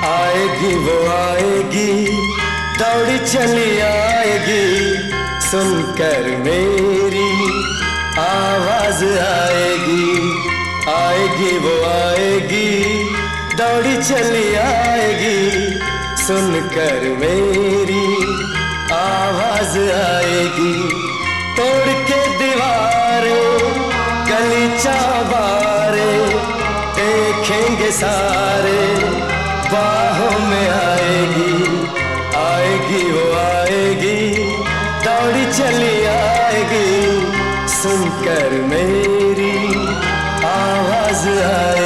आएगी वो आएगी, दौड़ी चली आएगी, सुनकर मेरी आवाज आएगी। आएगी वो आएगी, दौड़ी चली आएगी, सुनकर मेरी आवाज आएगी। तोड़ के दीवारें गली चौबारे देखेंगे सारे, बाहों में आएगी। आएगी वो आएगी, दौड़ी चली आएगी, सुनकर मेरी आवाज आएगी।